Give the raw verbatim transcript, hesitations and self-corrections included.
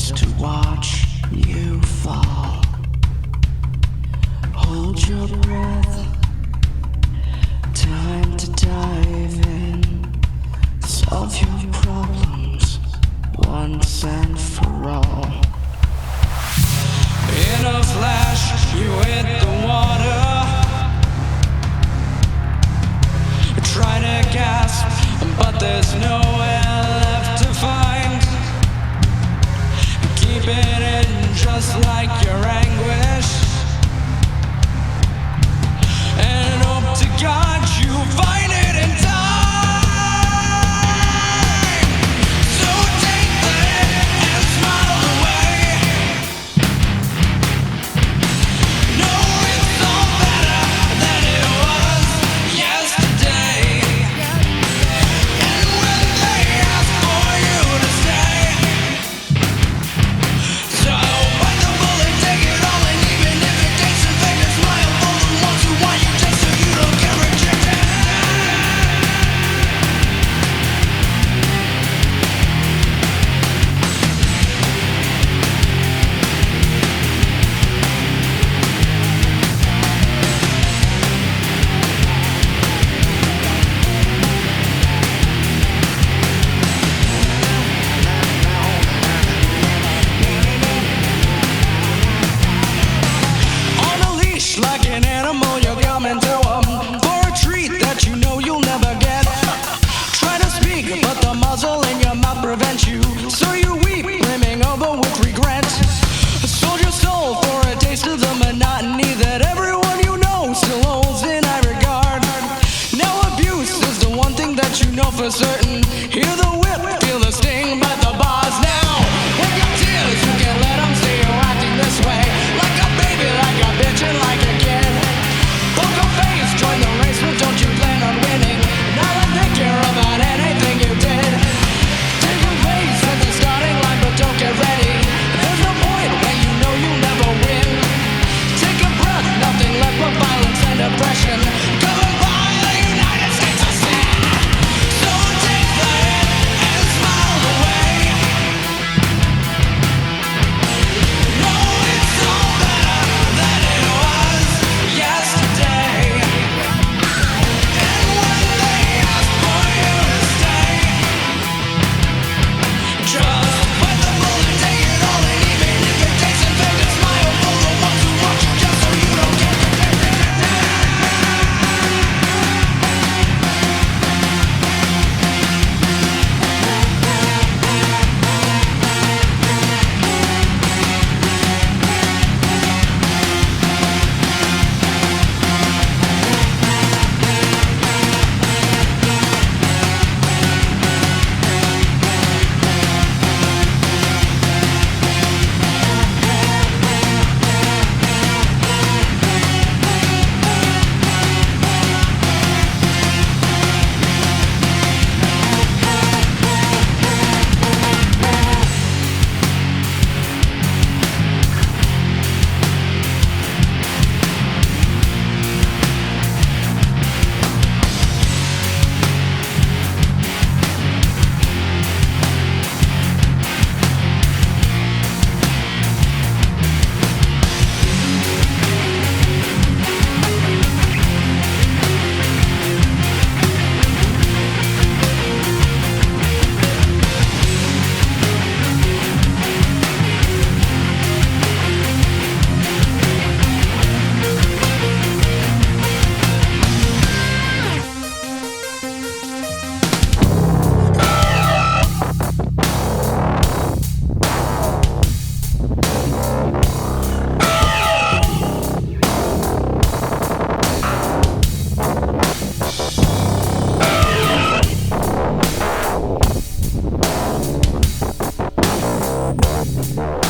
just to watch you fall. Hold your breath, time to dive in. Solve your problems once and for all. In a flash, you hit the water. Try to gasp, but there's nowhere left to find. Keep it in just like your anguish, and hope to God you find it in time. So take the hit and smile away. Know it's all better than it was yesterday. And when they ask for you to stay, so bite the bullet, take it all, and even if it takes a fake smile for the ones who want you just so you don't get rejected. On a leash like an animal, you're coming to 'em for a treat that you know you'll never get. Try to speak, but the muzzle in your mouth prevents you, so you weep, brimming over with regret. Sold your soul for a taste of the monotony that everyone you know still holds in high regard. Now abuse is the one thing that you know for certain. Hear the whip, feel the sting, but the bars now. With your tears, you can let 'em see you acting this way. Like a baby, like a bitch, and like a kid. Poker face, join the race, but don't you plan on winning? Now I think you're about anything you did. Take your place at the starting line, but don't get ready. There's no point when you know you'll never win. Take a breath, nothing left but violence and oppression. Covered by the United States of sin. So take the hit and smile away. No, it's all better than it was yesterday. And when they ask for you to stay, just bite the bullet, take it all, and even if it takes a fake a smile for the ones who want you just so you don't get rejected. Bye.